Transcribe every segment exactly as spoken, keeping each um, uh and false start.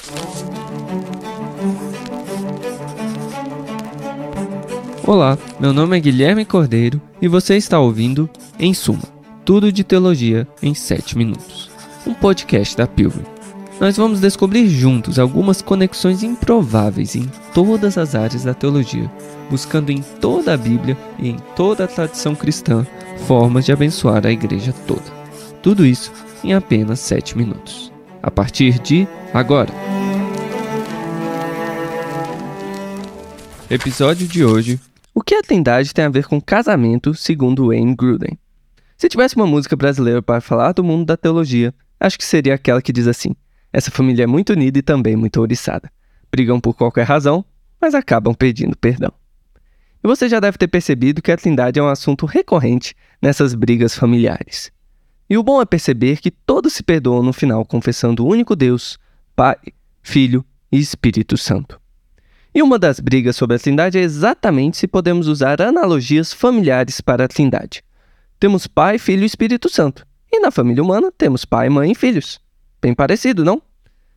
Olá, meu nome é Guilherme Cordeiro e você está ouvindo Em Suma, tudo de teologia em sete minutos, um podcast da Pilgrim. Nós vamos descobrir juntos algumas conexões improváveis em todas as áreas da teologia, buscando em toda a Bíblia e em toda a tradição cristã formas de abençoar a igreja toda. Tudo isso em apenas sete minutos. A partir de agora. Episódio de hoje: o que a Trindade tem a ver com casamento, segundo Wayne Grudem? Se tivesse uma música brasileira para falar do mundo da teologia, acho que seria aquela que diz assim: essa família é muito unida e também muito ouriçada. Brigam por qualquer razão, mas acabam pedindo perdão. E você já deve ter percebido que a Trindade é um assunto recorrente nessas brigas familiares. E o bom é perceber que todos se perdoam no final confessando o único Deus, Pai, Filho e Espírito Santo. E uma das brigas sobre a Trindade é exatamente se podemos usar analogias familiares para a Trindade. Temos Pai, Filho e Espírito Santo. E na família humana temos pai, mãe e filhos. Bem parecido, não?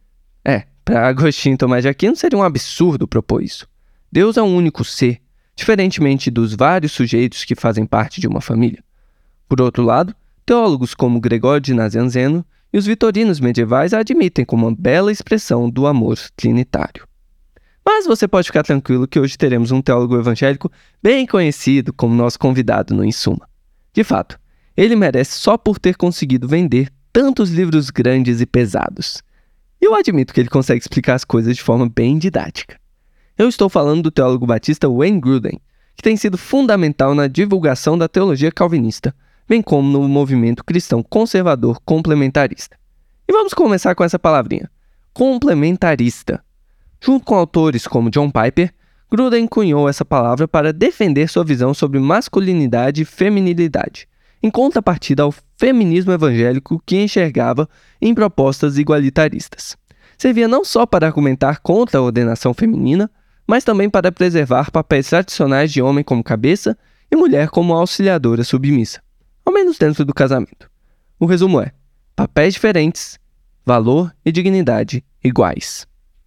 É, para Agostinho Tomás de Aquino seria um absurdo propor isso. Deus é um único ser, diferentemente dos vários sujeitos que fazem parte de uma família. Por outro lado, teólogos como Gregório de Nazianzeno e os vitorinos medievais a admitem como uma bela expressão do amor trinitário. Mas você pode ficar tranquilo que hoje teremos um teólogo evangélico bem conhecido como nosso convidado no Em Suma. De fato, ele merece só por ter conseguido vender tantos livros grandes e pesados. E eu admito que ele consegue explicar as coisas de forma bem didática. Eu estou falando do teólogo batista Wayne Grudem, que tem sido fundamental na divulgação da teologia calvinista, bem como no movimento cristão conservador complementarista. E vamos começar com essa palavrinha: complementarista. Junto com autores como John Piper, Grudem cunhou essa palavra para defender sua visão sobre masculinidade e feminilidade, em contrapartida ao feminismo evangélico que enxergava em propostas igualitaristas. Servia não só para argumentar contra a ordenação feminina, mas também para preservar papéis tradicionais de homem como cabeça e mulher como auxiliadora submissa, ao menos dentro do casamento. O resumo é: papéis diferentes, valor e dignidade iguais.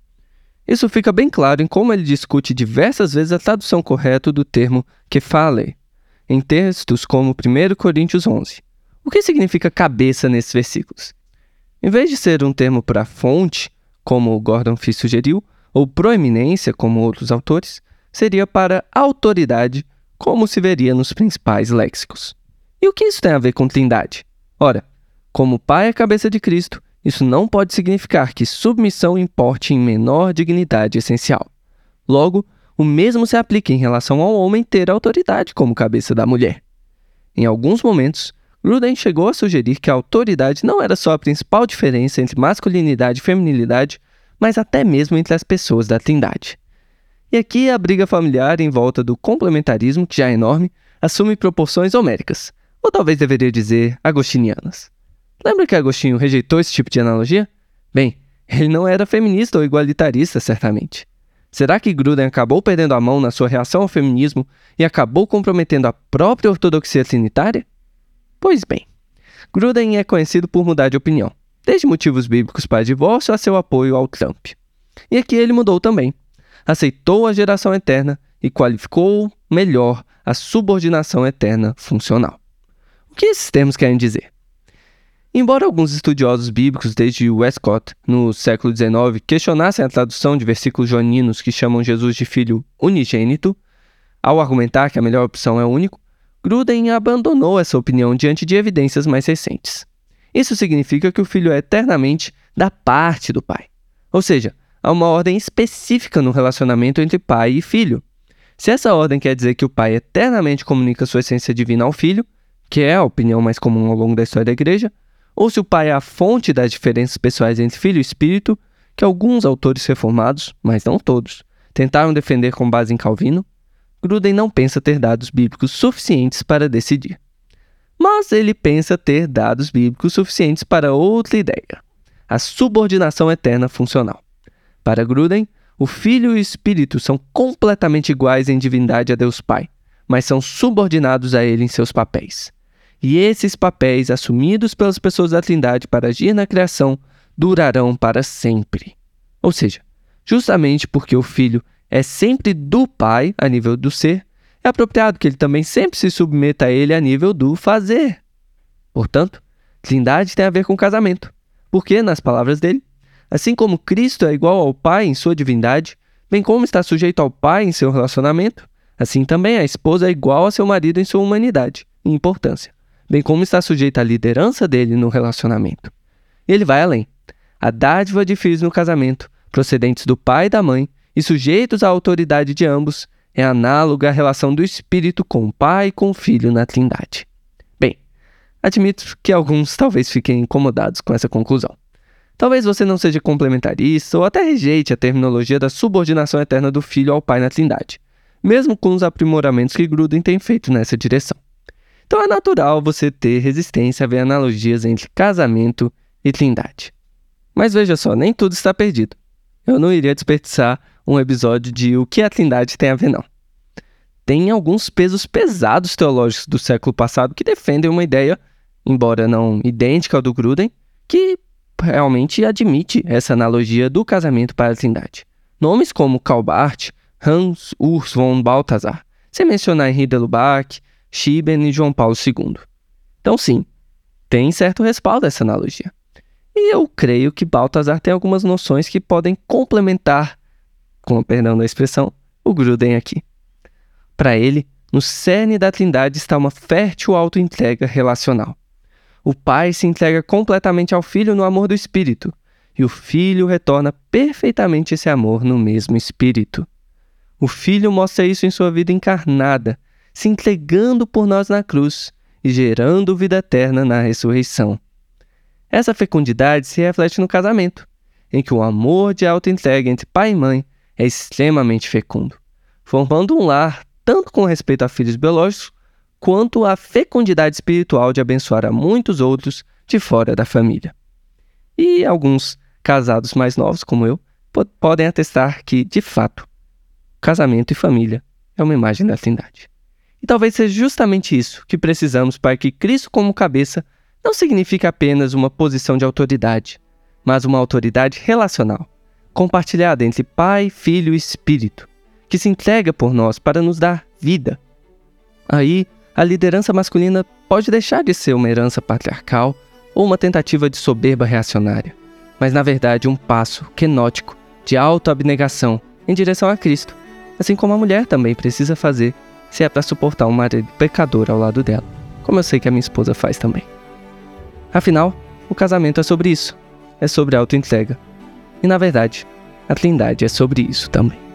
Isso fica bem claro em como ele discute diversas vezes a tradução correta do termo kephale, em textos como primeira Coríntios onze. O que significa cabeça nesses versículos? Em vez de ser um termo para fonte, como Gordon Fee sugeriu, ou proeminência, como outros autores, seria para autoridade, como se veria nos principais léxicos. E o que isso tem a ver com Trindade? Ora, como o Pai é a cabeça de Cristo, isso não pode significar que submissão importe em menor dignidade essencial. Logo, o mesmo se aplica em relação ao homem ter autoridade como cabeça da mulher. Em alguns momentos, Grudem chegou a sugerir que a autoridade não era só a principal diferença entre masculinidade e feminilidade, mas até mesmo entre as pessoas da Trindade. E aqui a briga familiar em volta do complementarismo, que já é enorme, assume proporções homéricas, ou talvez deveria dizer agostinianas. Lembra que Agostinho rejeitou esse tipo de analogia? Bem, ele não era feminista ou igualitarista, certamente. Será que Grudem acabou perdendo a mão na sua reação ao feminismo e acabou comprometendo a própria ortodoxia trinitária? Pois bem, Grudem é conhecido por mudar de opinião, desde motivos bíblicos para divórcio a seu apoio ao Trump. E aqui ele mudou também. Aceitou a geração eterna e qualificou melhor a subordinação eterna funcional. O que esses termos querem dizer? Embora alguns estudiosos bíblicos desde Westcott, no século dezenove, questionassem a tradução de versículos joaninos que chamam Jesus de filho unigênito, ao argumentar que a melhor opção é único, Grudem abandonou essa opinião diante de evidências mais recentes. Isso significa que o filho é eternamente da parte do pai. Ou seja, há uma ordem específica no relacionamento entre pai e filho. Se essa ordem quer dizer que o pai eternamente comunica sua essência divina ao filho, que é a opinião mais comum ao longo da história da igreja, ou se o pai é a fonte das diferenças pessoais entre filho e espírito, que alguns autores reformados, mas não todos, tentaram defender com base em Calvino, Grudem não pensa ter dados bíblicos suficientes para decidir. Mas ele pensa ter dados bíblicos suficientes para outra ideia: a subordinação eterna funcional. Para Grudem, o Filho e o Espírito são completamente iguais em divindade a Deus Pai, mas são subordinados a Ele em seus papéis. E esses papéis, assumidos pelas pessoas da Trindade para agir na criação, durarão para sempre. Ou seja, justamente porque o filho é sempre do pai a nível do ser, é apropriado que ele também sempre se submeta a ele a nível do fazer. Portanto, trindade tem a ver com casamento, porque, nas palavras dele, assim como Cristo é igual ao Pai em sua divindade, bem como está sujeito ao Pai em seu relacionamento, assim também a esposa é igual a seu marido em sua humanidade e importância, bem como está sujeita à liderança dele no relacionamento. E ele vai além. A dádiva de filhos no casamento, procedentes do pai e da mãe e sujeitos à autoridade de ambos, é análoga à relação do Espírito com o Pai e com o Filho na Trindade. Bem, admito que alguns talvez fiquem incomodados com essa conclusão. Talvez você não seja complementarista ou até rejeite a terminologia da subordinação eterna do Filho ao Pai na Trindade, mesmo com os aprimoramentos que Gruden tem feito nessa direção. Então é natural você ter resistência a ver analogias entre casamento e Trindade. Mas veja só, nem tudo está perdido. Eu não iria desperdiçar um episódio de o que a Trindade tem a ver, não. Tem alguns pesos pesados teológicos do século passado que defendem uma ideia, embora não idêntica ao do Gruden, que realmente admite essa analogia do casamento para a Trindade. Nomes como Karl Barth, Hans Urs von Balthasar, sem mencionar Henri de Lubac, Schieben e João Paulo segundo. Então sim, tem certo respaldo essa analogia. E eu creio que Balthasar tem algumas noções que podem complementar, com perdão da expressão, o Gruden aqui. Para ele, no cerne da Trindade está uma fértil autoentrega relacional. O Pai se entrega completamente ao Filho no amor do Espírito, e o Filho retorna perfeitamente esse amor no mesmo Espírito. O Filho mostra isso em sua vida encarnada, se entregando por nós na cruz e gerando vida eterna na ressurreição. Essa fecundidade se reflete no casamento, em que o amor de autoentrega entre pai e mãe é extremamente fecundo, formando um lar tanto com respeito a filhos biológicos, quanto a fecundidade espiritual de abençoar a muitos outros de fora da família. E alguns casados mais novos, como eu, po- podem atestar que, de fato, casamento e família é uma imagem da Trindade. E talvez seja justamente isso que precisamos para que Cristo como cabeça não signifique apenas uma posição de autoridade, mas uma autoridade relacional, compartilhada entre Pai, Filho e Espírito, que se entrega por nós para nos dar vida. Aí, a liderança masculina pode deixar de ser uma herança patriarcal ou uma tentativa de soberba reacionária, mas na verdade um passo quenótico de autoabnegação em direção a Cristo, assim como a mulher também precisa fazer se é para suportar um marido pecador ao lado dela, como eu sei que a minha esposa faz também. Afinal, o casamento é sobre isso, é sobre autoentrega. E na verdade, a Trindade é sobre isso também.